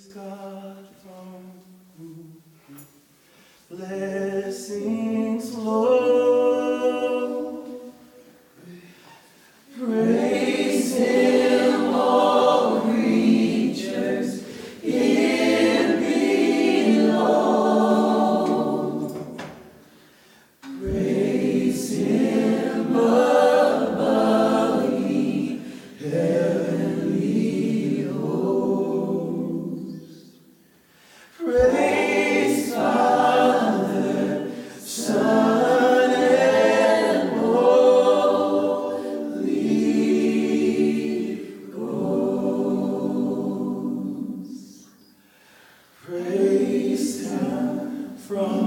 God from whom blessings flow. Praise Him, all creatures here below. Praise Him above ye heavenly hosts. Praise Father, Son, and Holy Ghost. Praise Him from